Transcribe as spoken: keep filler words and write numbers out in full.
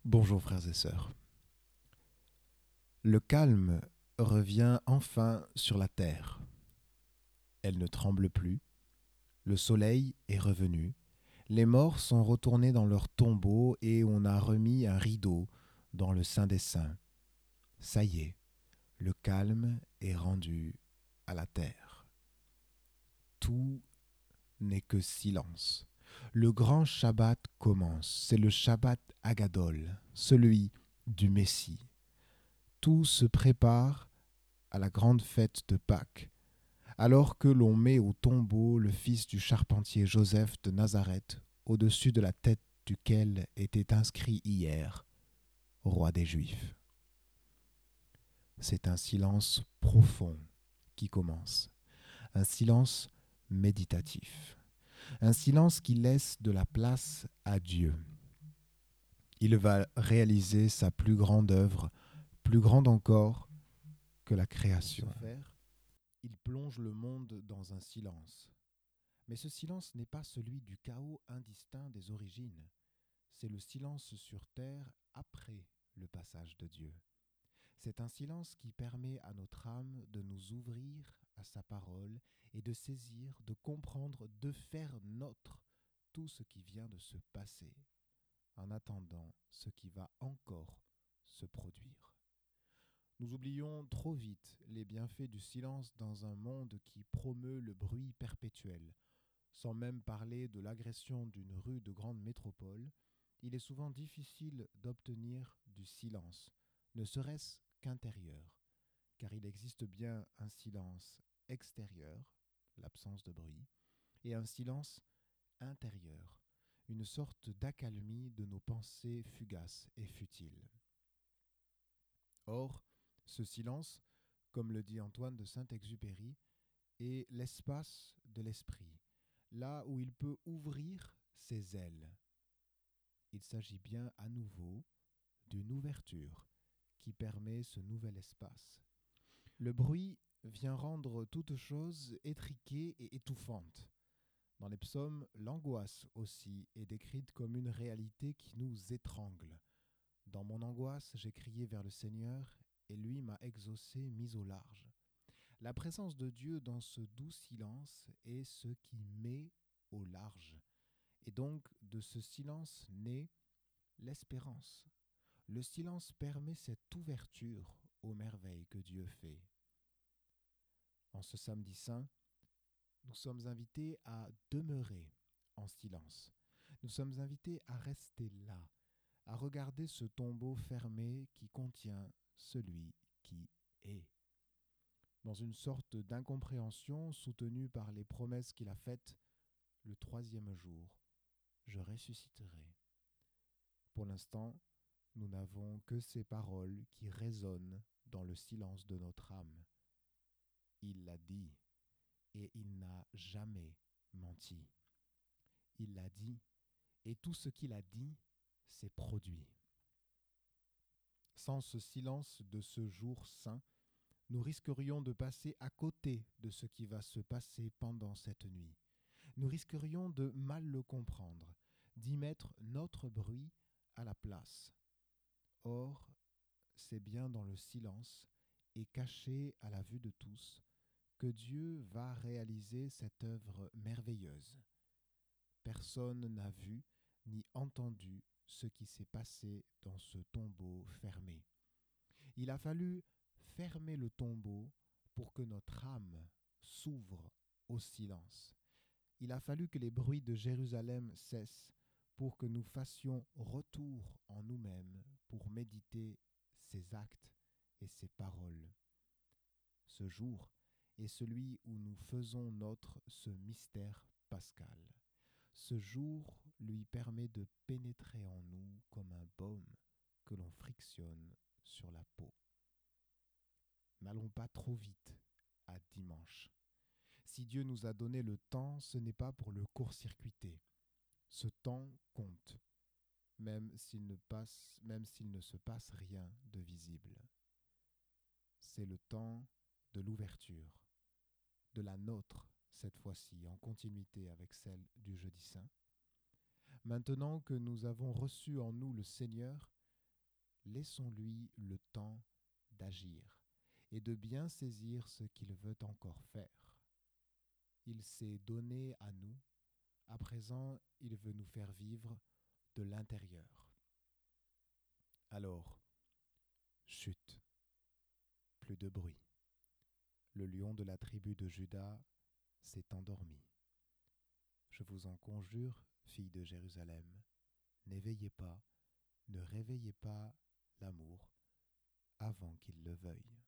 Bonjour frères et sœurs. Le calme revient enfin sur la terre. Elle ne tremble plus, le soleil est revenu, les morts sont retournés dans leurs tombeaux et on a remis un rideau dans le Saint des Saints. Ça y est, le calme est rendu à la terre. Tout n'est que silence. Le grand Shabbat commence, c'est le Shabbat Agadol, celui du Messie. Tout se prépare à la grande fête de Pâques, alors que l'on met au tombeau le fils du charpentier Joseph de Nazareth, au-dessus de la tête duquel était inscrit hier « Roi des Juifs ». C'est un silence profond qui commence, un silence méditatif, un silence qui laisse de la place à Dieu. Il va réaliser sa plus grande œuvre, plus grande encore que la création. Pour ce faire, il plonge le monde dans un silence. Mais ce silence n'est pas celui du chaos indistinct des origines. C'est le silence sur terre après le passage de Dieu. C'est un silence qui permet à notre âme de nous ouvrir à sa parole et de saisir, de comprendre, de faire nôtre tout ce qui vient de se passer, en attendant ce qui va encore se produire. Nous oublions trop vite les bienfaits du silence dans un monde qui promeut le bruit perpétuel. Sans même parler de l'agression d'une rue de grande métropole, il est souvent difficile d'obtenir du silence, ne serait-ce qu'intérieur, car il existe bien un silence extérieur, l'absence de bruit, et un silence intérieur, une sorte d'accalmie de nos pensées fugaces et futiles. Or, ce silence, comme le dit Antoine de Saint-Exupéry, est l'espace de l'esprit, là où il peut ouvrir ses ailes. Il s'agit bien à nouveau d'une ouverture qui permet ce nouvel espace. Le bruit vient rendre toute chose étriquée et étouffante. Dans les psaumes, l'angoisse aussi est décrite comme une réalité qui nous étrangle. Dans mon angoisse, j'ai crié vers le Seigneur, et lui m'a exaucé, mis au large. La présence de Dieu dans ce doux silence est ce qui met au large. Et donc, de ce silence naît l'espérance. Le silence permet cette ouverture aux merveilles que Dieu fait. En ce samedi saint, nous sommes invités à demeurer en silence. Nous sommes invités à rester là, à regarder ce tombeau fermé qui contient celui qui est. Dans une sorte d'incompréhension soutenue par les promesses qu'il a faites, le troisième jour, je ressusciterai. Pour l'instant, nous n'avons que ces paroles qui résonnent dans le silence de notre âme. Il l'a dit, et il n'a jamais menti. Il l'a dit, et tout ce qu'il a dit s'est produit. Sans ce silence de ce jour saint, nous risquerions de passer à côté de ce qui va se passer pendant cette nuit. Nous risquerions de mal le comprendre, d'y mettre notre bruit à la place. Or, c'est bien dans le silence et caché à la vue de tous que Dieu va réaliser cette œuvre merveilleuse. Personne n'a vu ni entendu ce qui s'est passé dans ce tombeau fermé. Il a fallu fermer le tombeau pour que notre âme s'ouvre au silence. Il a fallu que les bruits de Jérusalem cessent pour que nous fassions retour en nous-mêmes pour méditer ses actes et ses paroles. Ce jour est celui où nous faisons nôtre ce mystère pascal. Ce jour lui permet de pénétrer en nous comme un baume que l'on frictionne sur la peau. N'allons pas trop vite à dimanche. Si Dieu nous a donné le temps, ce n'est pas pour le court-circuiter. Ce temps compte, même s'il ne passe, même s'il ne se passe rien de visible. C'est le temps de l'ouverture, de la nôtre cette fois-ci, en continuité avec celle du jeudi saint. Maintenant que nous avons reçu en nous le Seigneur, laissons-lui le temps d'agir et de bien saisir ce qu'il veut encore faire. Il s'est donné à nous, à présent il veut nous faire vivre de l'intérieur. Alors, chut, plus de bruit. Le lion de la tribu de Juda s'est endormi. Je vous en conjure, filles de Jérusalem, n'éveillez pas, ne réveillez pas l'amour avant qu'il le veuille.